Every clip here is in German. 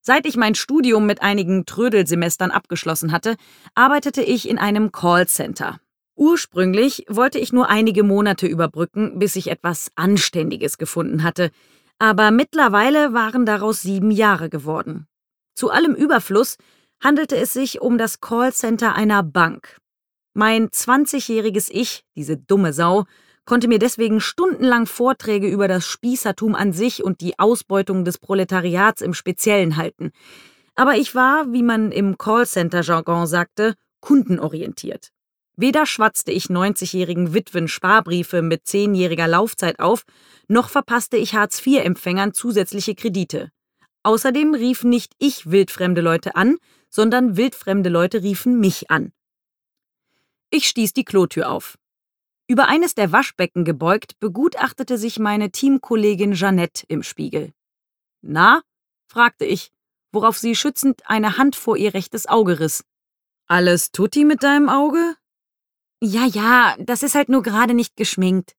Seit ich mein Studium mit einigen Trödelsemestern abgeschlossen hatte, arbeitete ich in einem Callcenter. Ursprünglich wollte ich nur einige Monate überbrücken, bis ich etwas Anständiges gefunden hatte. Aber mittlerweile waren daraus 7 Jahre geworden. Zu allem Überfluss handelte es sich um das Callcenter einer Bank. Mein 20-jähriges Ich, diese dumme Sau, konnte mir deswegen stundenlang Vorträge über das Spießertum an sich und die Ausbeutung des Proletariats im Speziellen halten. Aber ich war, wie man im Callcenter-Jargon sagte, kundenorientiert. Weder schwatzte ich 90-jährigen Witwen Sparbriefe mit 10-jähriger Laufzeit auf, noch verpasste ich Hartz-IV-Empfängern zusätzliche Kredite. Außerdem rief nicht ich wildfremde Leute an, sondern wildfremde Leute riefen mich an. Ich stieß die Klotür auf. Über eines der Waschbecken gebeugt, begutachtete sich meine Teamkollegin Jeanette im Spiegel. »Na?« fragte ich, worauf sie schützend eine Hand vor ihr rechtes Auge riss. »Alles tutti mit deinem Auge?« »Ja, das ist halt nur gerade nicht geschminkt.«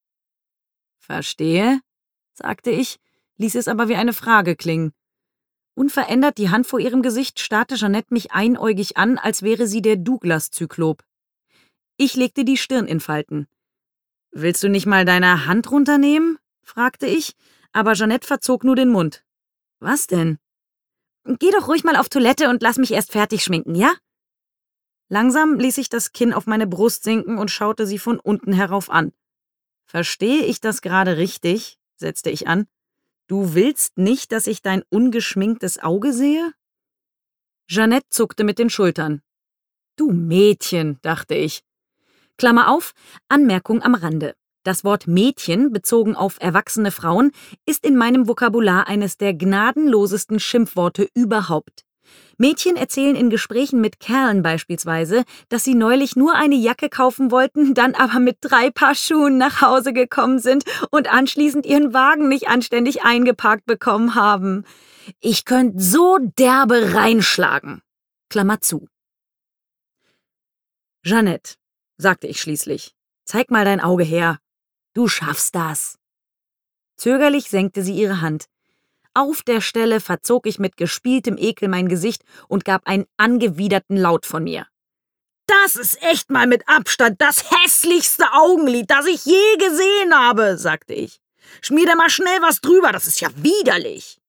»Verstehe«, sagte ich, ließ es aber wie eine Frage klingen. Unverändert die Hand vor ihrem Gesicht starrte Jeanette mich einäugig an, als wäre sie der Douglas-Zyklop. Ich legte die Stirn in Falten. »Willst du nicht mal deine Hand runternehmen?« fragte ich, aber Jeanette verzog nur den Mund. »Was denn?« »Geh doch ruhig mal auf Toilette und lass mich erst fertig schminken, ja?« Langsam ließ ich das Kinn auf meine Brust sinken und schaute sie von unten herauf an. »Verstehe ich das gerade richtig?«, setzte ich an. »Du willst nicht, dass ich dein ungeschminktes Auge sehe?« Jeanette zuckte mit den Schultern. »Du Mädchen«, dachte ich. Klammer auf, Anmerkung am Rande. Das Wort Mädchen, bezogen auf erwachsene Frauen, ist in meinem Vokabular eines der gnadenlosesten Schimpfworte überhaupt. Mädchen erzählen in Gesprächen mit Kerlen beispielsweise, dass sie neulich nur eine Jacke kaufen wollten, dann aber mit 3 Paar Schuhen nach Hause gekommen sind und anschließend ihren Wagen nicht anständig eingeparkt bekommen haben. Ich könnte so derbe reinschlagen. Klammer zu. »Jeanette«, sagte ich schließlich, »zeig mal dein Auge her. Du schaffst das.« Zögerlich senkte sie ihre Hand. Auf der Stelle verzog ich mit gespieltem Ekel mein Gesicht und gab einen angewiderten Laut von mir. »Das ist echt mal mit Abstand das hässlichste Augenlid, das ich je gesehen habe«, sagte ich. »Schmier da mal schnell was drüber, das ist ja widerlich.«